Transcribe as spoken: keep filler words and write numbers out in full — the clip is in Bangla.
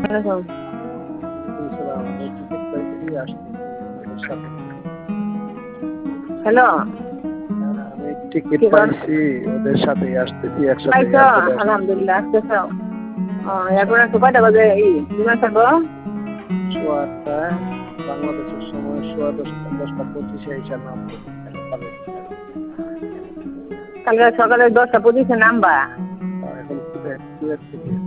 এরকম। ইসলাম আমি টিকিট পাইছি আসতেছি ওদের সাথে। হ্যালো হ্যাঁ, আমি টিকিট কি বল পাইছি ওদের সাথে আসতেছি একসাথে পাইছো? এয়ারপোর্টে আসতেছি। আলহামদুলিল্লাহ আসতেছো। ও এরপরে তো কয়টা বাজে এই বিমান থাকবো? সোয়া আটটায় বাংলাদেশের সময় সোয়া দশটা দশটা পঁচিশে এসে নামবো সকালে। কালকে সকালে দশটা পঁচিশে নামবা? এখন কুয়েত কুয়েত থেকে